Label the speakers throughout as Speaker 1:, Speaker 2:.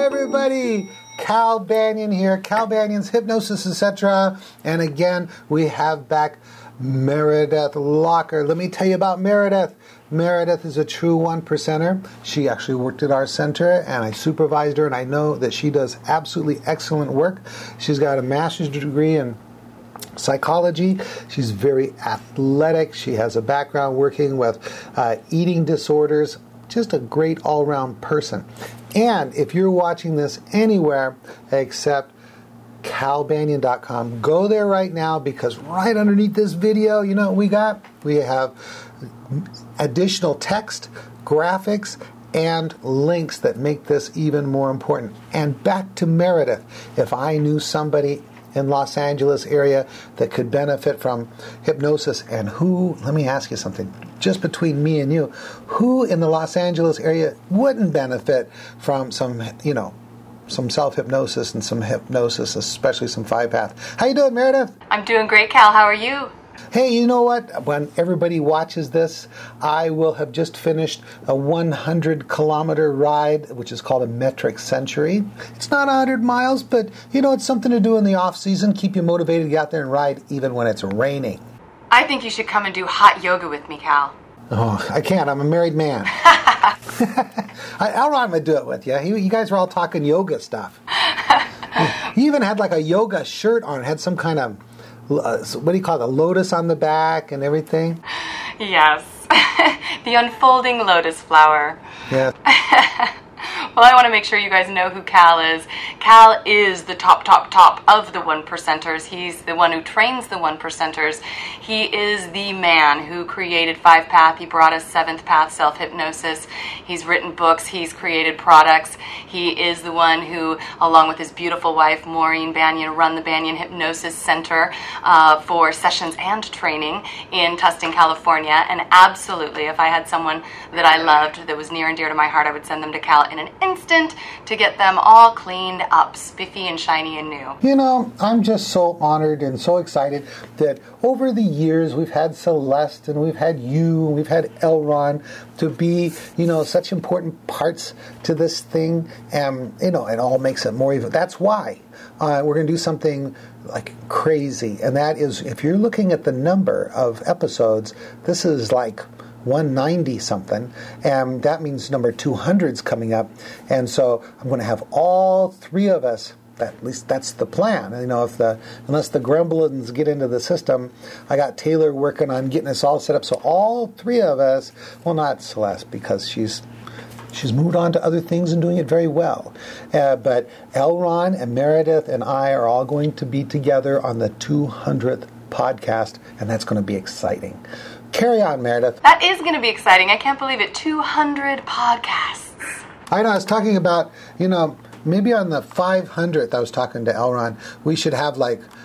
Speaker 1: everybody. Cal Banyan here. Cal Banyan's Hypnosis, etc. And again, we have back Meredith Locker. Let me tell you about Meredith. Meredith is a true one percenter. She actually worked at our center, and I supervised her, and I know that she does absolutely excellent work. She's got a master's degree in psychology. She's very athletic. She has a background working with eating disorders. Just a great all-round person. And if you're watching this anywhere except calbanyan.com, go there right now, because right underneath this video, you know what we have additional text, graphics, and links that make this even more important. And back to Meredith. If I knew somebody in Los Angeles area that could benefit from hypnosis, and who, let me ask you something, just between me and you, who in the Los Angeles area wouldn't benefit from some self-hypnosis and some hypnosis, especially some 5-path? How you doing, Meredith?
Speaker 2: I'm doing great, Cal. How are you?
Speaker 1: Hey, you know what? When everybody watches this, I will have just finished a 100-kilometer ride, which is called a metric century. It's not 100 miles, but, it's something to do in the off-season, keep you motivated to get out there and ride even when it's raining.
Speaker 2: I think you should come and do hot yoga with me, Cal.
Speaker 1: Oh, I can't. I'm a married man. Elron would do it with you. You guys were all talking yoga stuff. He even had like a yoga shirt on. It had some kind of, what do you call it, a lotus on the back and everything?
Speaker 2: Yes. The unfolding lotus flower.
Speaker 1: Yeah.
Speaker 2: Well, I want to make sure you guys know who Cal is. Cal is the top of the one percenters. He's the one who trains the one percenters. He is the man who created 5-path. He brought us 7th path self-hypnosis. He's written books. He's created products. He is the one who, along with his beautiful wife, Maureen Banyan, run the Banyan Hypnosis Center for sessions and training in Tustin, California. And absolutely, if I had someone that I loved that was near and dear to my heart, I would send them to Cal in an instant to get them all cleaned up, spiffy and shiny and new.
Speaker 1: I'm just so honored and so excited that over the years we've had Celeste and we've had you and we've had Elron to be, such important parts to this thing. And, it all makes it more even. That's why we're going to do something like crazy. And that is, if you're looking at the number of episodes, this is like 190 something, and that means number 200's coming up. And so I'm going to have all three of us, at least that's the plan. Unless the gremlins get into the system, I got Taylor working on getting us all set up. So all three of us, well, not Celeste, because she's moved on to other things and doing it very well. But Elron and Meredith and I are all going to be together on the 200th podcast, and that's going to be exciting. Carry on, Meredith.
Speaker 2: That is going to be exciting. I can't believe it. 200 podcasts.
Speaker 1: I know. I was talking about, maybe on the 500th, I was talking to Elron, we should have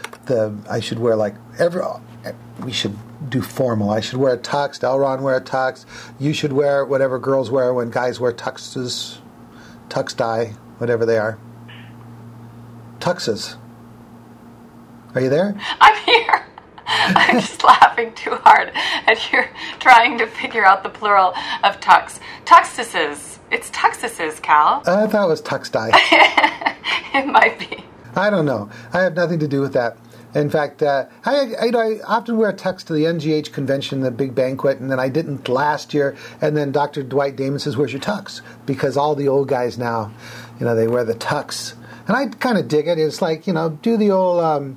Speaker 1: we should do formal. I should wear a tux, Elron wear a tux. You should wear whatever girls wear when guys wear tuxes, tux dye, whatever they are. Tuxes. Are you there?
Speaker 2: I'm here. I'm just laughing too hard at you trying to figure out the plural of tux. Tuxuses. It's tuxuses, Cal.
Speaker 1: I thought it was tux dye.
Speaker 2: It might be.
Speaker 1: I don't know. I have nothing to do with that. In fact, I often wear a tux to the NGH convention, the big banquet, and then I didn't last year. And then Dr. Dwight Damon says, "Where's your tux?" Because all the old guys now, they wear the tux. And I kind of dig it. It's like, do the old,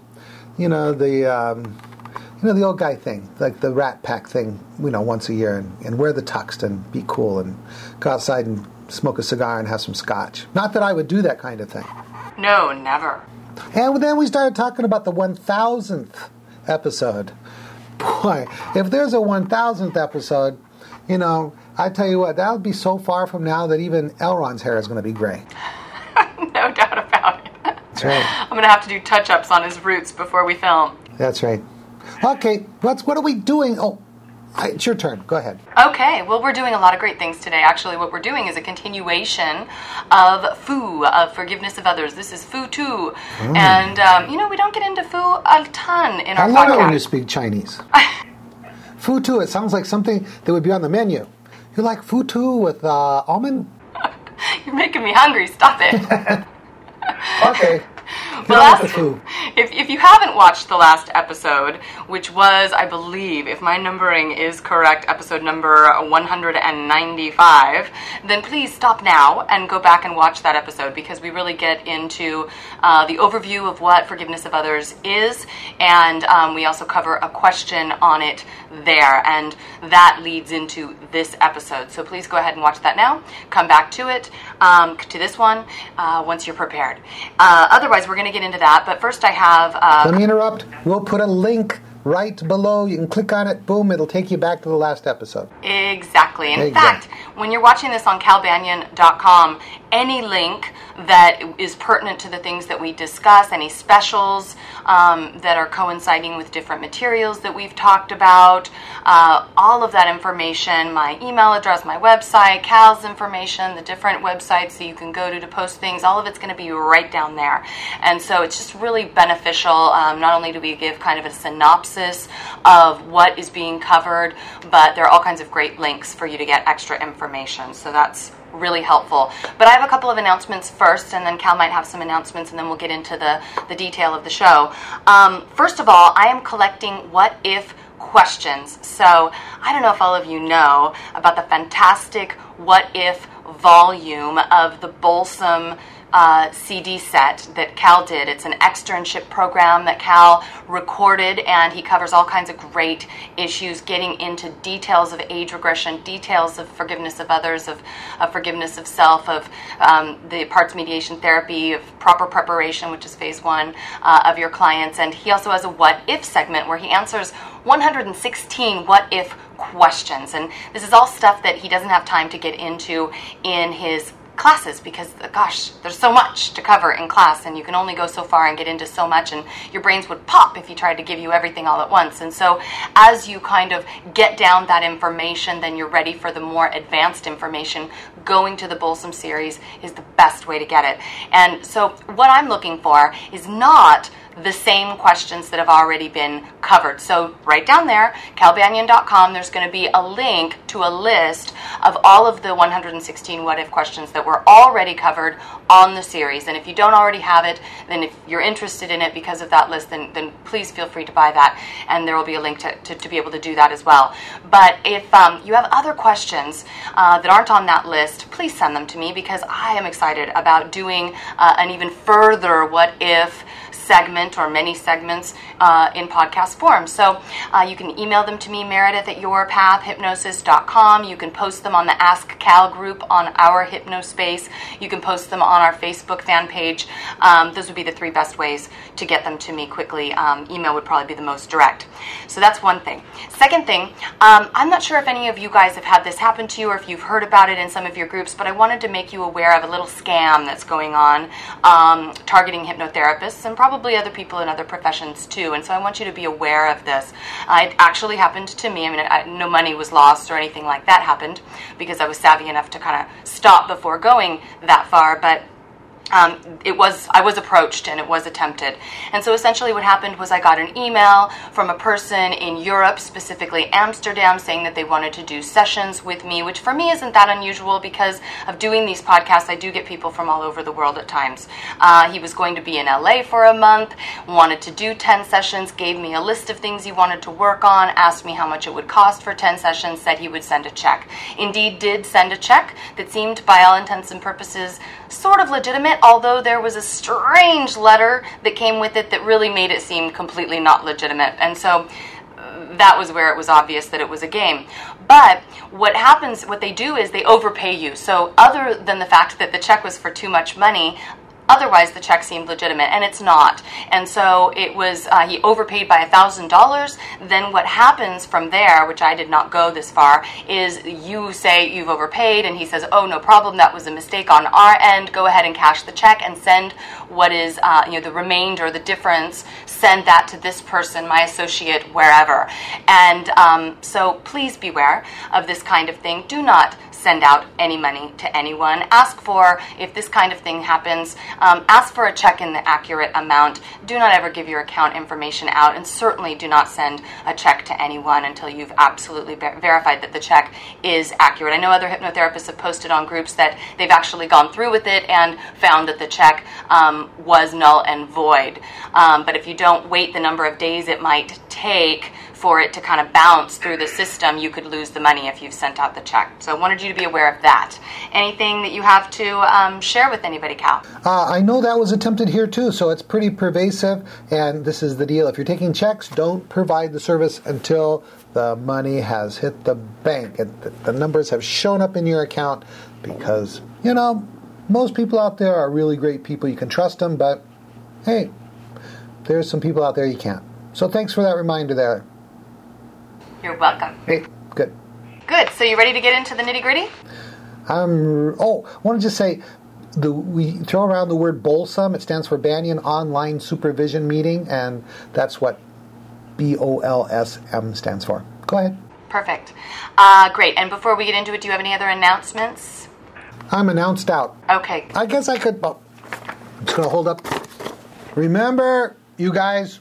Speaker 1: the old guy thing, like the Rat Pack thing, once a year, and wear the tux and be cool and go outside and smoke a cigar and have some scotch. Not that I would do that kind of thing.
Speaker 2: No, never.
Speaker 1: And then we started talking about the 1,000th episode. Boy, if there's a 1,000th episode, I tell you what, that'll be so far from now that even Elron's hair is going to be gray.
Speaker 2: No doubt about it.
Speaker 1: That's right.
Speaker 2: I'm going to have to do touch-ups on his roots before we film.
Speaker 1: That's right. Okay, what are we doing? Oh, it's your turn. Go ahead.
Speaker 2: Okay, well, we're doing a lot of great things today. Actually, what we're doing is a continuation of Foo, of Forgiveness of Others. This is Foo 2. And, we don't get into Foo a ton in our podcast.
Speaker 1: I love it when you speak Chinese. Foo 2, it sounds like something that would be on the menu. You like Foo 2 with almond?
Speaker 2: You You're making me hungry. Stop it.
Speaker 1: Okay.
Speaker 2: If you haven't watched the last episode, which was, I believe, if my numbering is correct, episode number 195, then please stop now and go back and watch that episode, because we really get into the overview of what forgiveness of others is, and we also cover a question on it there, and that leads into this episode. So please go ahead and watch that now. Come back to it, to this one, once you're prepared. Otherwise, we're going to get into that, but first I have...
Speaker 1: Let me interrupt. We'll put a link right below. You can click on it. Boom, it'll take you back to the last episode.
Speaker 2: Exactly. In fact, when you're watching this on calbanyan.com, any link that is pertinent to the things that we discuss, any specials that are coinciding with different materials that we've talked about, all of that information, my email address, my website, Cal's information, the different websites that you can go to post things, all of it's going to be right down there. And so it's just really beneficial. Not only do we give kind of a synopsis of what is being covered, but there are all kinds of great links for you to get extra information. So that's really helpful. But I have a couple of announcements first, and then Cal might have some announcements, and then we'll get into the detail of the show. First of all, I am collecting what if questions. So I don't know if all of you know about the fantastic what if volume of the Bolsom CD set that Cal did. It's an externship program that Cal recorded, and he covers all kinds of great issues, getting into details of age regression, details of forgiveness of others, of forgiveness of self, of the parts mediation therapy, of proper preparation, which is phase 1 of your clients. And he also has a what if segment where he answers 116 what if questions. And this is all stuff that he doesn't have time to get into in his classes, because gosh, there's so much to cover in class, and you can only go so far and get into so much, and your brains would pop if he tried to give you everything all at once. And so as you kind of get down that information, then you're ready for the more advanced information. Going to the Bolsom series is the best way to get it. And so what I'm looking for is not the same questions that have already been covered. So right down there, calbanyan.com, there's going to be a link to a list of all of the 116 what if questions that were already covered on the series. And if you don't already have it, then if you're interested in it because of that list, then please feel free to buy that, and there will be a link to be able to do that as well. But if you have other questions that aren't on that list, please send them to me, because I am excited about doing an even further what if segment or many segments in podcast form. So you can email them to me, Meredith@yourpathhypnosis.com. You can post them on the Ask Cal group on our Hypnospace. You can post them on our Facebook fan page. Those would be the 3 best ways to get them to me quickly. Email would probably be the most direct. So that's one thing. Second thing, I'm not sure if any of you guys have had this happen to you, or if you've heard about it in some of your groups, but I wanted to make you aware of a little scam that's going on targeting hypnotherapists, and probably other people in other professions too. And so I want you to be aware of this. It actually happened to me. I mean, no money was lost or anything like that happened, because I was savvy enough to kind of stop before going that far. But I was approached, and it was attempted. And so essentially what happened was I got an email from a person in Europe, specifically Amsterdam, saying that they wanted to do sessions with me, which for me isn't that unusual, because of doing these podcasts, I do get people from all over the world at times. He was going to be in LA for a month, wanted to do 10 sessions, gave me a list of things he wanted to work on, asked me how much it would cost for 10 sessions, said he would send a check. Indeed did send a check that seemed, by all intents and purposes, sort of legitimate, although there was a strange letter that came with it that really made it seem completely not legitimate. And so that was where it was obvious that it was a game. But what they do is they overpay you. So other than the fact that the check was for too much money, otherwise the check seemed legitimate, and it's not. And so it was, he overpaid by $1,000. Then what happens from there, which I did not go this far, is you say you've overpaid, and he says, oh, no problem, that was a mistake on our end, go ahead and cash the check and send what is the remainder, the difference, send that to this person, my associate, wherever. And so please beware of this kind of thing. Do not send out any money to anyone. Ask for, if this kind of thing happens, ask for a check in the accurate amount. Do not ever give your account information out, and certainly do not send a check to anyone until you've absolutely verified that the check is accurate. I know other hypnotherapists have posted on groups that they've actually gone through with it and found that the check was null and void. But if you don't wait the number of days it might take for it to kind of bounce through the system, you could lose the money if you've sent out the check. So I wanted you to be aware of that. Anything that you have to share with anybody, Cal?
Speaker 1: I know that was attempted here too, so it's pretty pervasive, and this is the deal. If you're taking checks, don't provide the service until the money has hit the bank and the numbers have shown up in your account, because, most people out there are really great people. You can trust them, but hey, there's some people out there you can't. So thanks for that reminder there.
Speaker 2: You're welcome.
Speaker 1: Hey, good.
Speaker 2: Good. So you ready to get into the nitty-gritty?
Speaker 1: I want to just say, we throw around the word BOLSUM. It stands for Banyan Online Supervision Meeting, and that's what BOLSM stands for. Go ahead.
Speaker 2: Perfect. Great. And before we get into it, do you have any other announcements?
Speaker 1: I'm announced out.
Speaker 2: Okay.
Speaker 1: I guess I could... I'm just going to hold up. Remember, you guys...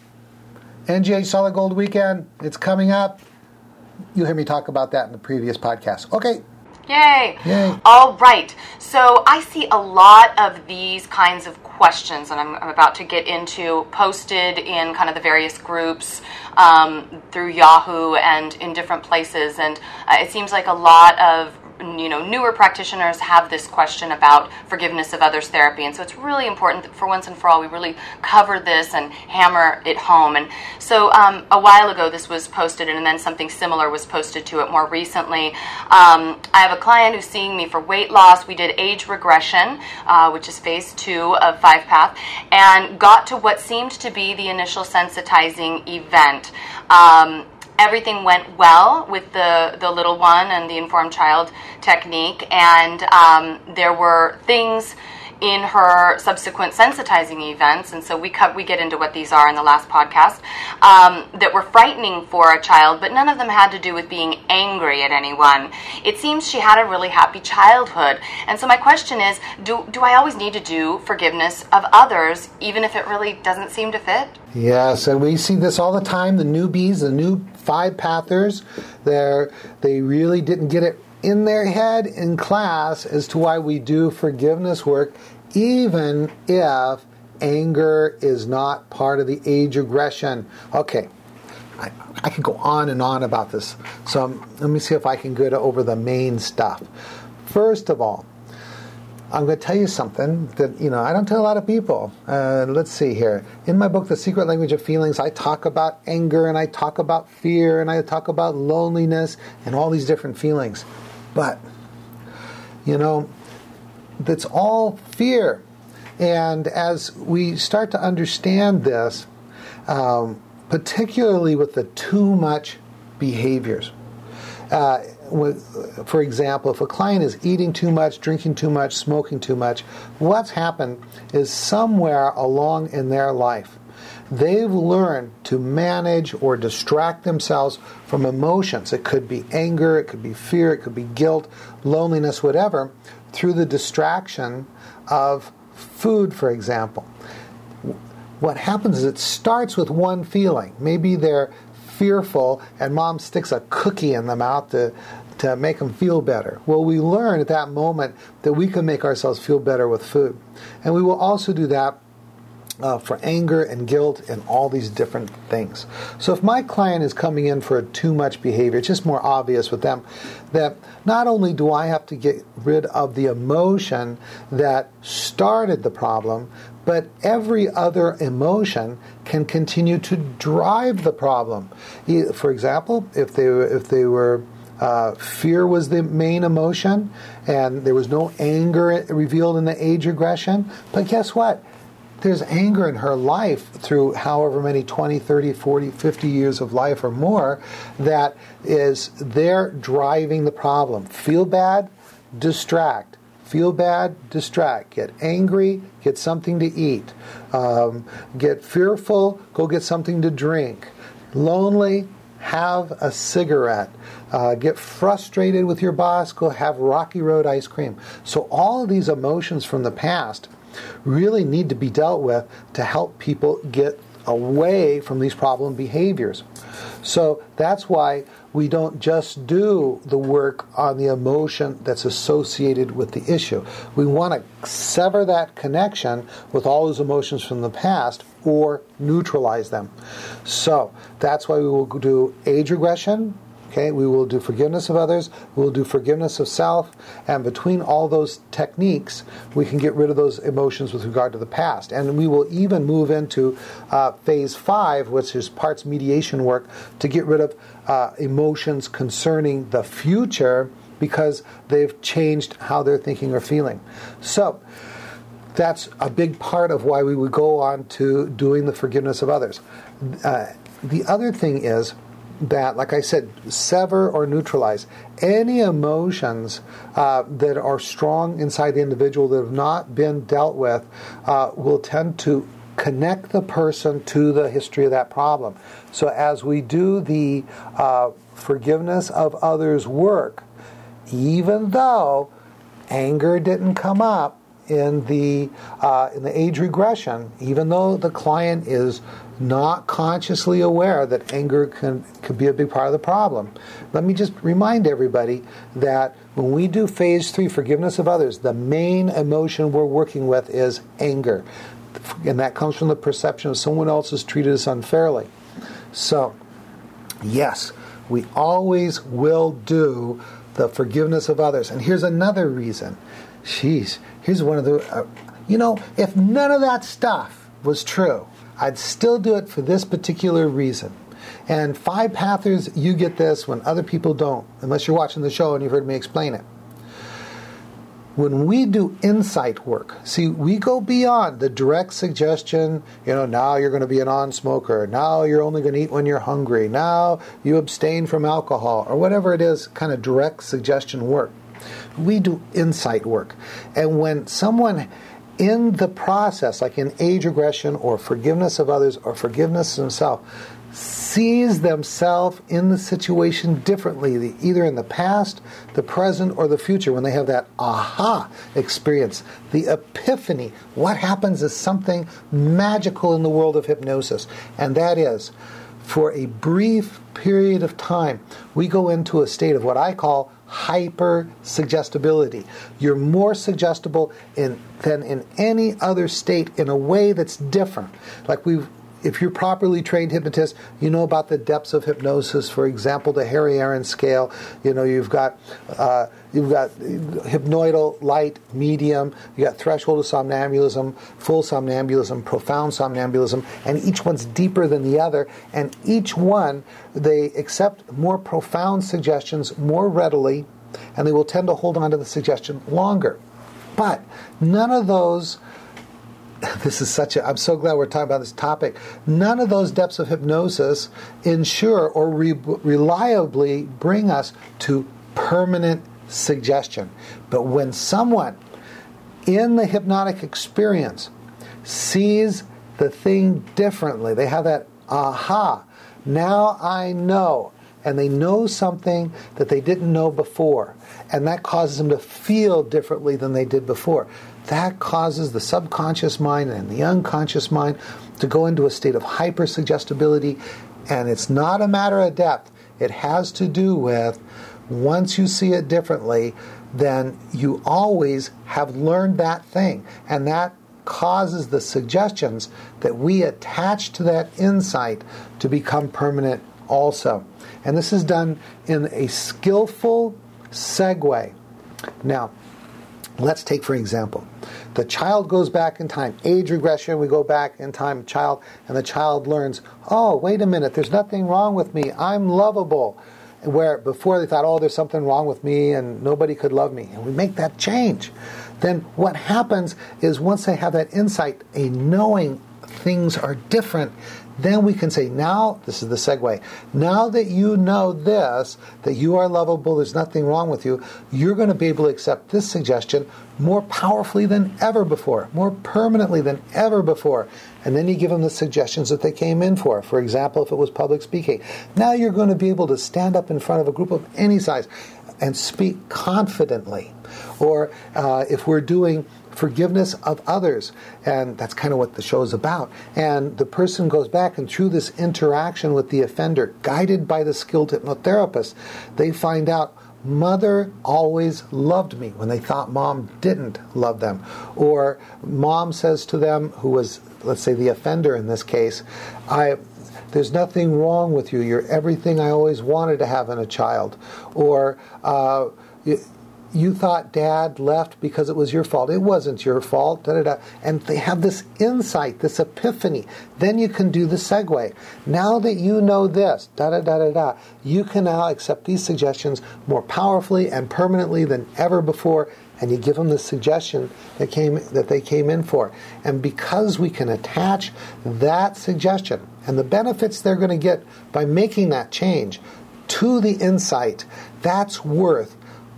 Speaker 1: NGH Solid Gold Weekend, it's coming up. You heard me talk about that in the previous podcast. Okay.
Speaker 2: Yay.
Speaker 1: Yay.
Speaker 2: All right. So I see a lot of these kinds of questions, and I'm about to get into, posted in kind of the various groups through Yahoo and in different places. And it seems like a lot of newer practitioners have this question about forgiveness of others therapy, and so it's really important that for once and for all we really cover this and hammer it home. And so a while ago this was posted, and then something similar was posted to it more recently. I have a client who's seeing me for weight loss. We did age regression, which is phase 2 of 5-Path, and got to what seemed to be the initial sensitizing event. Everything went well with the little one and the informed child technique, and there were things in her subsequent sensitizing events, and so we get into what these are in the last podcast, that were frightening for a child, but none of them had to do with being angry at anyone. It seems she had a really happy childhood, and so my question is, do I always need to do forgiveness of others, even if it really doesn't seem to fit?
Speaker 1: Yes, and we see this all the time. The newbies, the new 5-pathers, they really didn't get it in their head in class as to why we do forgiveness work, even if anger is not part of the age aggression. Okay, I could go on and on about this, so let me see if I can get over the main stuff. First of all, I'm going to tell you something that, I don't tell a lot of people. Let's see here. In my book, The Secret Language of Feelings, I talk about anger, and I talk about fear, and I talk about loneliness, and all these different feelings. But, that's all fear. And as we start to understand this, particularly with the too much behaviors, for example, if a client is eating too much, drinking too much, smoking too much, what's happened is somewhere along in their life, they've learned to manage or distract themselves from emotions. It could be anger, it could be fear, it could be guilt, loneliness, whatever, through the distraction of food, for example. What happens is it starts with one feeling. Maybe they're fearful and mom sticks a cookie in the mouth to make them feel better. Well, we learn at that moment that we can make ourselves feel better with food. And we will also do that for anger and guilt and all these different things. So if my client is coming in for a too much behavior, it's just more obvious with them that not only do I have to get rid of the emotion that started the problem, but every other emotion can continue to drive the problem. For example, if they were fear was the main emotion, and there was no anger revealed in the age regression, but guess what? There's anger in her life through however many 20, 30, 40, 50 years of life or more that is there driving the problem. Feel bad, distract. Feel bad, distract. Get angry, get something to eat. Get fearful, go get something to drink. Lonely, have a cigarette. Get frustrated with your boss, go have Rocky Road ice cream. So all of these emotions from the past really need to be dealt with to help people get away from these problem behaviors. So that's why we don't just do the work on the emotion that's associated with the issue. We want to sever that connection with all those emotions from the past or neutralize them. So that's why we will do age regression. Okay, we will do forgiveness of others, we will do forgiveness of self, and between all those techniques, we can get rid of those emotions with regard to the past. And we will even move into phase 5, which is parts mediation work, to get rid of emotions concerning the future because they've changed how they're thinking or feeling. So, that's a big part of why we would go on to doing the forgiveness of others. The other thing is that, like I said, sever or neutralize any emotions that are strong inside the individual that have not been dealt with will tend to connect the person to the history of that problem. So as we do the forgiveness of others work, even though anger didn't come up in the age regression, even though the client is not consciously aware that anger could be a big part of the problem. Let me just remind everybody that when we do phase 3, forgiveness of others, the main emotion we're working with is anger. And that comes from the perception of someone else has treated us unfairly. So, yes, we always will do the forgiveness of others. And here's another reason. Here's one of the... if none of that stuff was true, I'd still do it for this particular reason. And 5 Pathers, you get this when other people don't, unless you're watching the show and you've heard me explain it. When we do insight work, see, we go beyond the direct suggestion, now you're going to be a non-smoker, now you're only going to eat when you're hungry, now you abstain from alcohol, or whatever it is, kind of direct suggestion work. We do insight work. And when someone in the process, like in age regression or forgiveness of others or forgiveness of himself, sees themselves in the situation differently, either in the past, the present, or the future, when they have that aha experience, the epiphany. What happens is something magical in the world of hypnosis, and that is, for a brief period of time, we go into a state of what I call hyper-suggestibility. You're more suggestible than in any other state in a way that's different. If you're properly trained hypnotist, you know about the depths of hypnosis. For example, the Harry Aaron scale. You've got hypnoidal, light, medium. You got threshold of somnambulism, full somnambulism, profound somnambulism, and each one's deeper than the other. And each one, they accept more profound suggestions more readily, and they will tend to hold on to the suggestion longer. But none of those. I'm so glad we're talking about this topic. None of those depths of hypnosis ensure or reliably bring us to permanent suggestion. But when someone in the hypnotic experience sees the thing differently, they have that aha, now I know, and they know something that they didn't know before, and that causes them to feel differently than they did before. That causes the subconscious mind and the unconscious mind to go into a state of hypersuggestibility, and it's not a matter of depth. It has to do with, once you see it differently, then you always have learned that thing, and that causes the suggestions that we attach to that insight to become permanent also. And this is done in a skillful segue. Now, let's take, for example, the child goes back in time. Age regression, we go back in time, child, and the child learns, oh, wait a minute, there's nothing wrong with me. I'm lovable. Where before they thought, oh, there's something wrong with me and nobody could love me. And we make that change. Then what happens is once they have that insight, a knowing things are different, then we can say, now, this is the segue, now that you know this, that you are lovable, there's nothing wrong with you, you're going to be able to accept this suggestion more powerfully than ever before, more permanently than ever before. And then you give them the suggestions that they came in for. For example, if it was public speaking. Now you're going to be able to stand up in front of a group of any size and speak confidently. Or if we're doing forgiveness of others, and that's kind of what the show is about, and the person goes back and through this interaction with the offender, guided by the skilled hypnotherapist, they find out mother always loved me when they thought mom didn't love them. Or mom says to them, who was, let's say, the offender in this case, there's nothing wrong with you. You're everything I always wanted to have in a child. Or you thought dad left because it was your fault. It wasn't your fault. Da, da, da. And they have this insight, this epiphany. Then you can do the segue. Now that you know this, da da da da da, you can now accept these suggestions more powerfully and permanently than ever before. And you give them the suggestion that they came in for. And because we can attach that suggestion and the benefits they're going to get by making that change to the insight, that's worth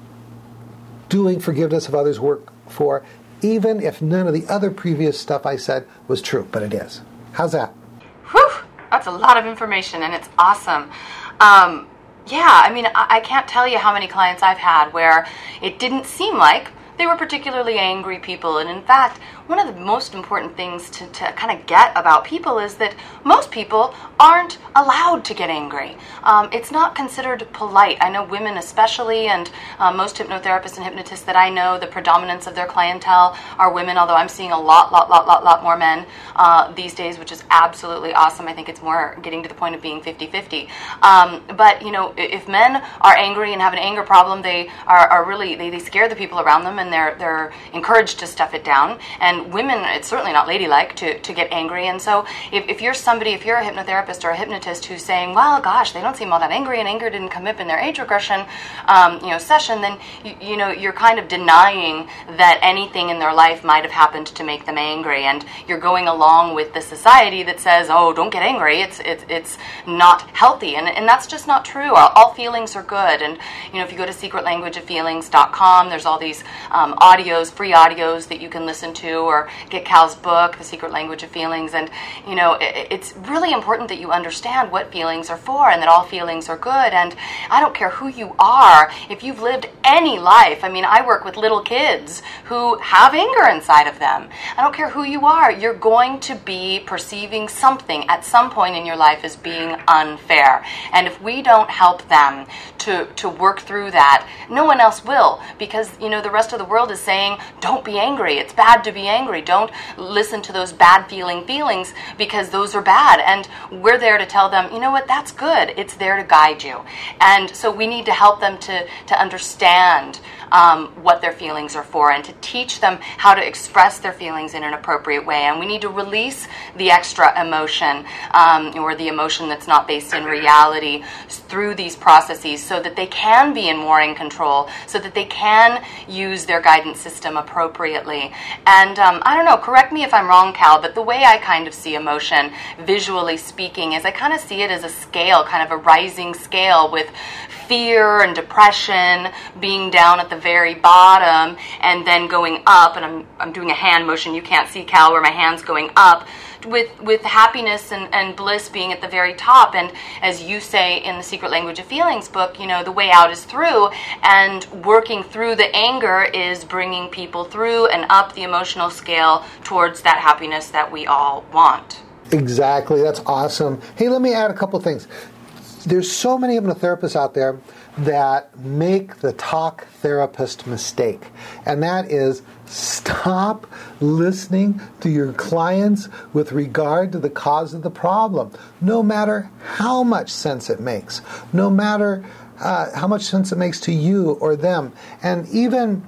Speaker 1: doing forgiveness of others work for, even if none of the other previous stuff I said was true, but it is. How's that?
Speaker 2: Whew! That's a lot of information, and it's awesome. Yeah, I mean, I can't tell you how many clients I've had where it didn't seem like they were particularly angry people. And in fact, one of the most important things to kind of get about people is that most people aren't allowed to get angry. It's not considered polite. I know women especially, and most hypnotherapists and hypnotists that I know, the predominance of their clientele are women, although I'm seeing a lot more men these days, which is absolutely awesome. I think it's more getting to the point of being 50-50. But, you know, if men are angry and have an anger problem, they are really, they scare the people around them, and they're encouraged to stuff it down. And women, it's certainly not ladylike to get angry. And so if you're a hypnotherapist or a hypnotist who's saying, well, gosh, they don't seem all that angry, and anger didn't come up in their age regression session, then you're kind of denying that anything in their life might have happened to make them angry, and you're going along with the society that says, oh, don't get angry, it's not healthy, and that's just not true. All feelings are good. And if you go to secretlanguageoffeelings.com, there's all these free audios that you can listen to, or get Cal's book, The Secret Language of Feelings. And it's really important that you understand what feelings are for, and that all feelings are good. And I don't care who you are, if you've lived any life. I mean, I work with little kids who have anger inside of them. I don't care who you are, you're going to be perceiving something at some point in your life as being unfair. And if we don't help them to work through that, no one else will, because the rest of the world is saying, don't be angry, it's bad to be angry, don't listen to those bad feelings because those are bad. And we're there to tell them, you know what, that's good, it's there to guide you. And so we need to help them to understand what their feelings are for, and to teach them how to express their feelings in an appropriate way. And we need to release the extra emotion, or the emotion that's not based in reality, through these processes, so that they can be more in control, so that they can use their guidance system appropriately. And I don't know, correct me if I'm wrong, Cal, but the way I kind of see emotion, visually speaking, is I kind of see it as a scale, kind of a rising scale, with fear and depression being down at the very bottom, and then going up, and I'm doing a hand motion, you can't see, Cal, where my hand's going up, with happiness and bliss being at the very top. And as you say in the Secret Language of Feelings book, the way out is through, and working through the anger is bringing people through and up the emotional scale towards that happiness that we all want.
Speaker 1: Exactly, that's awesome. Hey, let me add a couple things. There's so many hypnotherapists out there that make the talk therapist mistake, and that is stop listening to your clients with regard to the cause of the problem, no matter how much sense it makes, no matter how much sense it makes to you or them. And even,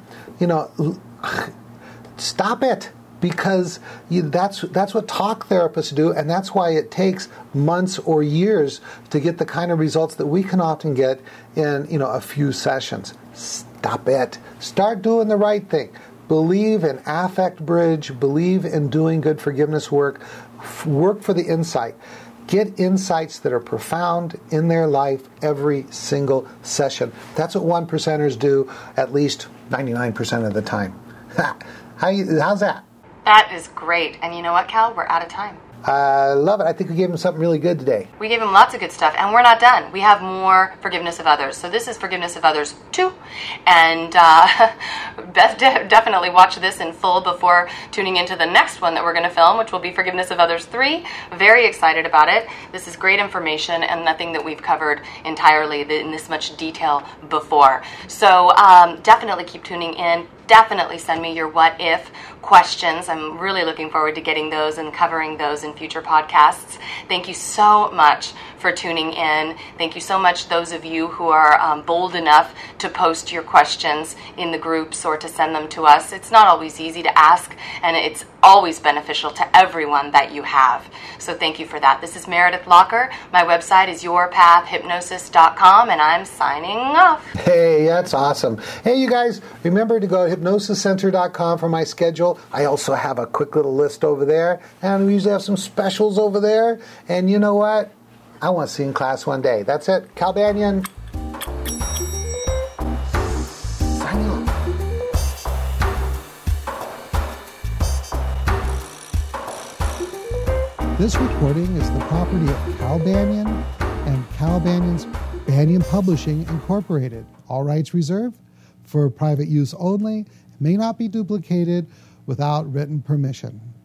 Speaker 1: stop it. Because that's what talk therapists do, and that's why it takes months or years to get the kind of results that we can often get in a few sessions. Stop it. Start doing the right thing. Believe in affect bridge. Believe in doing good forgiveness work. Work for the insight. Get insights that are profound in their life every single session. That's what 1%ers do at least 99% of the time. How's that?
Speaker 2: That is great. And you know what, Cal? We're out of time.
Speaker 1: I love it. I think we gave him something really good today.
Speaker 2: We gave him lots of good stuff, and we're not done. We have more Forgiveness of Others. So this is Forgiveness of Others 2, and definitely watch this in full before tuning into the next one that we're going to film, which will be Forgiveness of Others 3. Very excited about it. This is great information and nothing that we've covered entirely in this much detail before. So definitely keep tuning in. Definitely send me your what if questions. I'm really looking forward to getting those and covering those in future podcasts. Thank you so much for tuning in. Thank you so much, those of you who are bold enough to post your questions in the groups or to send them to us. It's not always easy to ask, and it's always beneficial to everyone that you have. So thank you for that. This is Meredith Locker. My website is yourpathhypnosis.com, and I'm signing off.
Speaker 1: Hey, that's awesome. Hey, you guys, remember to go to hypnosiscenter.com for my schedule. I also have a quick little list over there, and we usually have some specials over there. And you know what? I want to see you in class one day. That's it. Cal Banyan. Signing off.
Speaker 3: This recording is the property of Cal Banyan and Cal Banyan's Banyan Publishing Incorporated. All rights reserved for private use only. May not be duplicated without written permission.